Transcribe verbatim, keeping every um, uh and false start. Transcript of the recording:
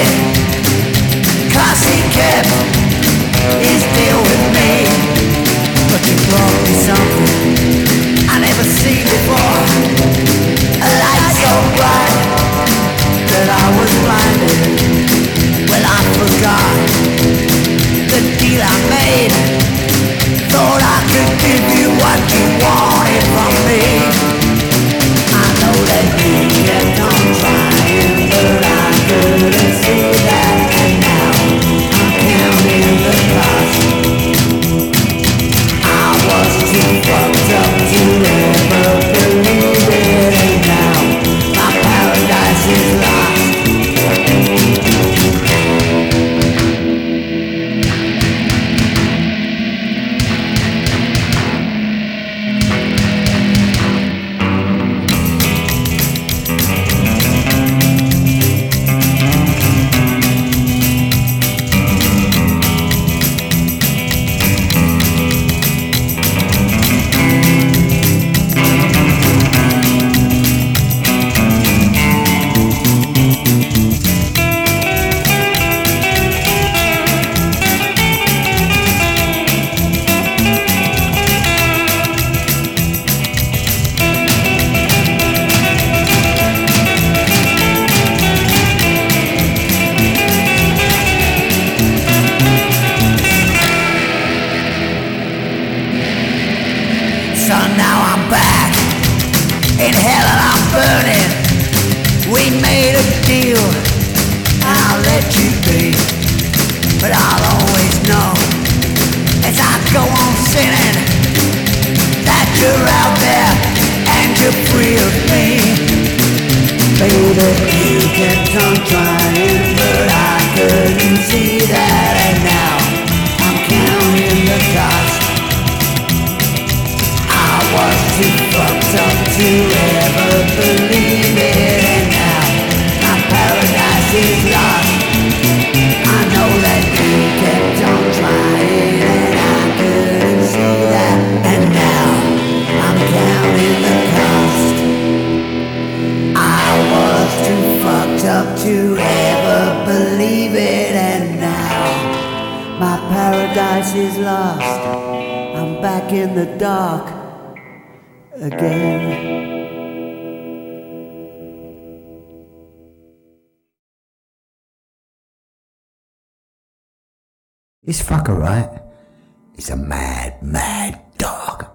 blinded, 'cause he kept his deal with me. But you brought me something I never seen before, a light so bright that I was blinded. Well, I forgot the deal I made, thought I could give you what you wanted from me. I know that you kept on trying, but I couldn't see that. And now I'm counting the cost. I was too fucked up to ever believe it, and now my paradise is lost. So now I'm back in hell and I'm burning. We made a deal, I'll let you be, but I'll always know as I go on sinning that you're out there and you're free of me. Baby, you kept on trying, but I couldn't see that, and now I'm counting the cost. I was too fucked up to ever believe it, and now my paradise is lost. I know that you kept on trying, and I couldn't see that, and now I'm counting the cost. I was too fucked up to ever believe it, and now my paradise is lost. I'm back in the dark again. This fucker, right, is a mad, mad dog.